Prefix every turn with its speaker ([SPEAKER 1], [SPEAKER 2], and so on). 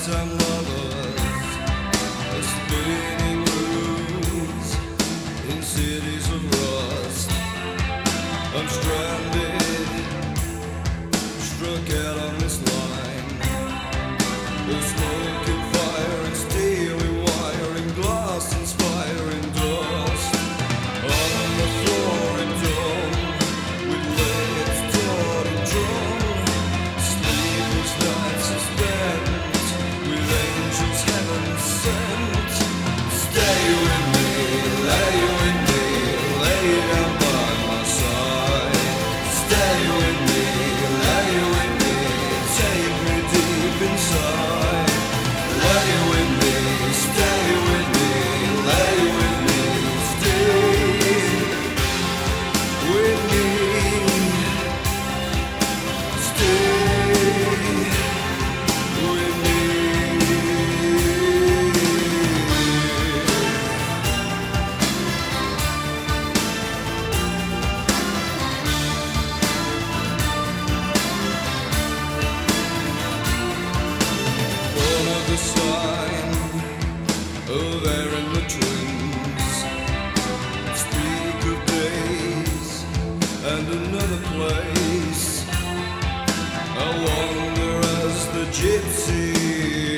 [SPEAKER 1] time lovers are spinning rooms in cities of rust. I'm stranded, struck out on this line. The smoke and fire and steely wire and glass inspiring dust. On the floor and dome, with legs taut and drawn, sleepless nights are spent with angels heaven sent. Stay with me, lay with me, lay down by my side. Stay with me, lay with me, take me deep inside. Lay with me, stay with me, lay with me, stay with me, stay with me. One of the sign, oh there in the twins, speak of days and another place. I wander as the gypsy